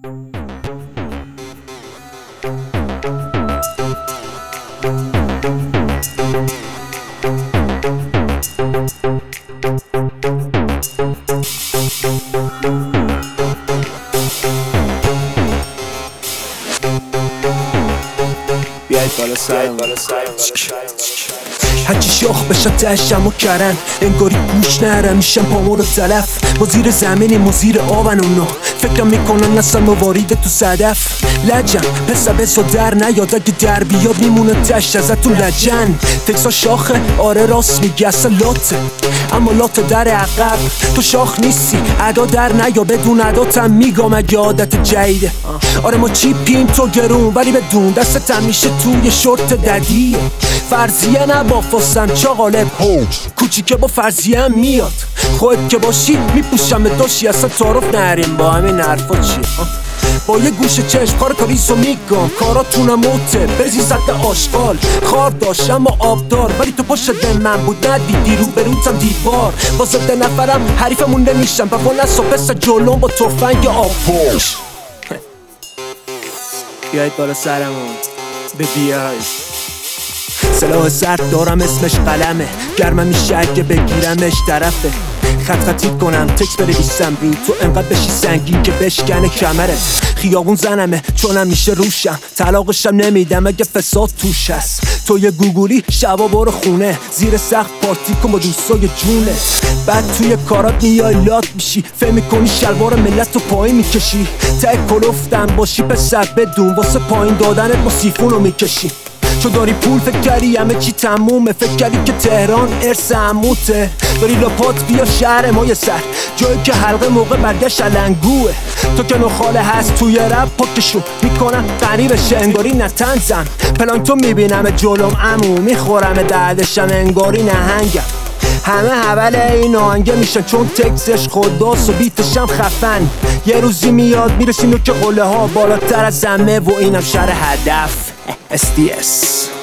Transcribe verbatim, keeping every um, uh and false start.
بیاید بالا سرم هرچی شاخ بشه تشم و کرن انگاری گوش نره میشم پامو رو تلف ما زیر زمینی ما زیر آبن اونا فکرم میکنن اصلا ما وارید تو صدف لجن پسر بسا در نیاد اگه در بیاد میمونه تشت ازتون لجن تکسا شاخه آره راست میگی اصلا لاته اما لات در عقب تو شاخ نیستی ادا در نیا بدون اداتم میگم اگه عادت جیده آره ما چیپیم تو گرون ولی بدون دستت همیشه توی شورت ددیه فرضیه نبافستم چا غالب کوچیکه با فرضیه هم میاد خودت که باشی میپوشم به داشی اصلا تعارف نریم با همین حرفا چیه با یه گوشه چشم کار کاریسو میگم کاراتونم موته بزی زده آشغال خار داشت اما آبدار ولی تو پشت دن من بود ندیدی رو بروتم دیوار با زده نفرم حریفمون نمیشم و با نسا پس جلوم با توفنگ آب پوش بیاید بالا سرمون به بیای سلاح سرد دارم اسمش قلمه گرمم میشه اگه بگیرمش طرفه خط خطی کنم تکس بنویسم رو تو انقدر بشی سنگین که بشکنه کمرت خیابون زنمه چونم میشه روشم طلاقشم نمیدم اگه فساد توش هست تو یه گوگولی شبا برو خونه زیر سقف پارتی کن با دوستای جونه بعد توی کارات میای لاک میشی فهم میکنی شلوار ملت رو پایین میکشی ته کلفتن باشی پسر بدون واسه پایین دادنت با سیفونو میکشی چو داری پول فکر کردی همه چی تمومه فکر کردی که تهران ارث عموته داری لاپات بیا شهر ما یه سر جایی که حلقه موقع برگشت علنگوه تو که نخاله هست توی رب پاکشون میکنم قریبشه انگاری نتنزم پلانکتون میبینم جلوم عمو میخورم دردشم انگاری نهنگم همه حول این آهنگه میشن چون تکسش خداست و بیتشم خفن یه روزی میاد میرسیم که قله ها بالاتر از همه و اینم شهر هدف اس دی اس